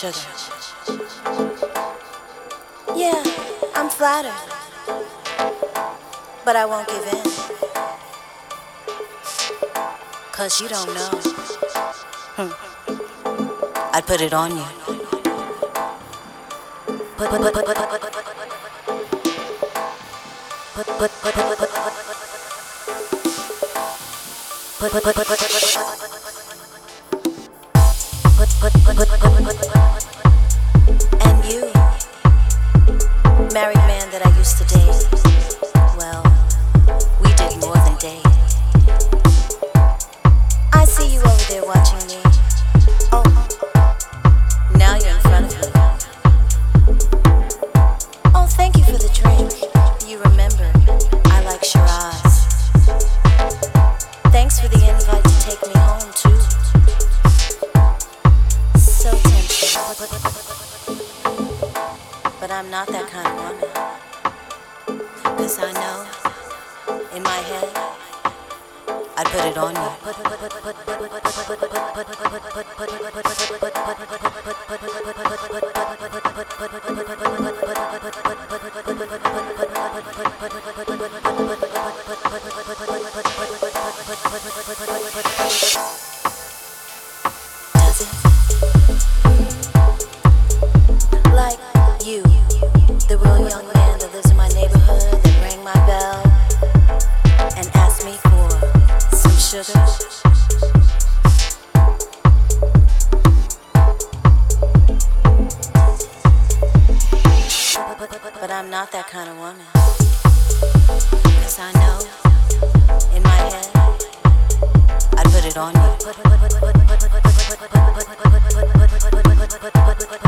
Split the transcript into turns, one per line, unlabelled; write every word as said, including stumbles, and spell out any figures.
sugar. Yeah, I'm flattered, but I won't give in. Cause you don't know. Hmm. I'd put it on you. Put, put, put, put, put, put, put, put, put, put, put, put, put, Put put put put put put put put put put put and you, married man that I used to date. Well, we did more than date. I see you over there watching me. Oh, now you're in front of me. Oh, thank you for the drink. You remember, I like Shiraz. Thanks for the invite to take me home, too. So tempting. But I'm not that kind of woman. Cause I know, in my head, I'd put it on you. Does it? Like you, the real young man that lives in my neighborhood that rang my bell and asked me for some sugar. But I'm not that kind of woman. Cause I know, in my head, I'd put it on you.